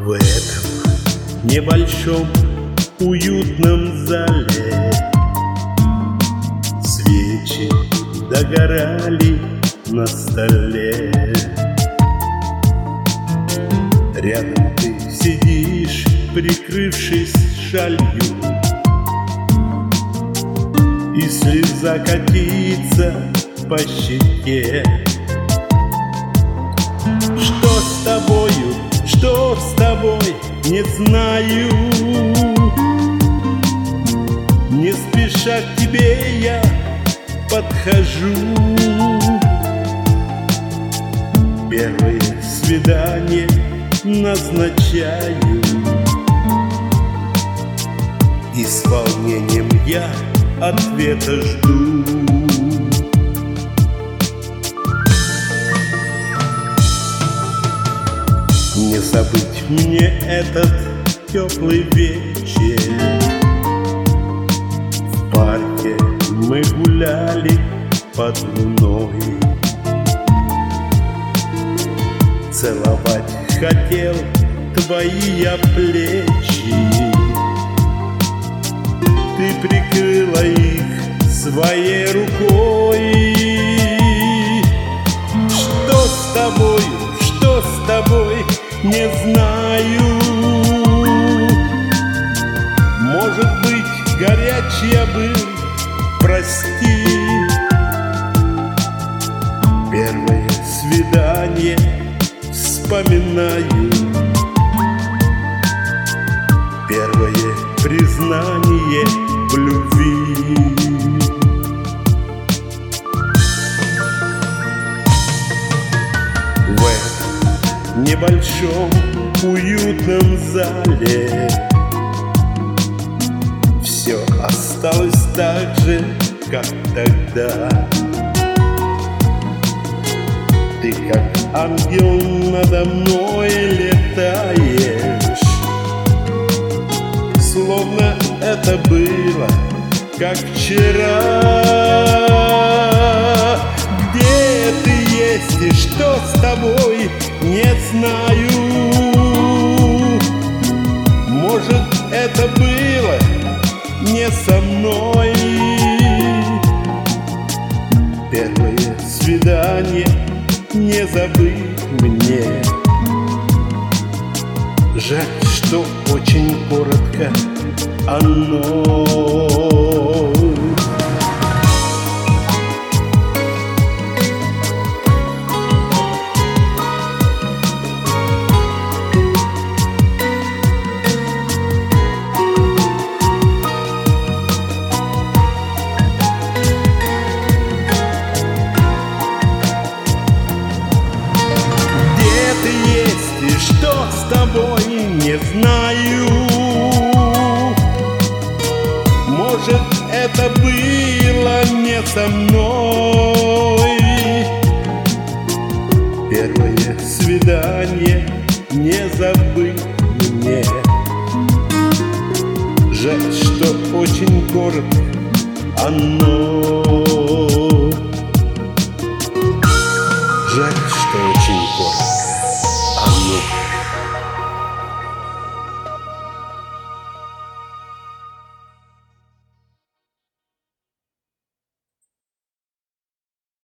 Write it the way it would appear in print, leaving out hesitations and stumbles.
В этом небольшом уютном зале свечи догорали на столе. Рядом ты сидишь, прикрывшись шалью, и слеза катится по щеке. Что с тобою, что с тобой, не знаю. Не спеша к тебе я подхожу. Первое свидание назначаю, и с волнением я ответа жду. Не забыть мне этот теплый вечер. В парке мы гуляли под луной. Целовать хотел твои я плечи. Ты прикрыла их своей рукой. Что с тобою, что с тобой, не знаю. Может быть, горяч я был, прости. Первое свидание вспоминаю, первое признание в любви. В этом небольшом уютном зале все осталось так же, как тогда. Ты как ангел надо мной летаешь, словно это было, как вчера. Где ты есть и что с тобой, не знаю. Может, это было не со мной. Первое свидание не забыть мне. Жаль, что очень коротко оно. И что с тобой, не знаю. Может, это было не со мной. Первое свидание не забыть мне. Жаль, что очень коротко оно.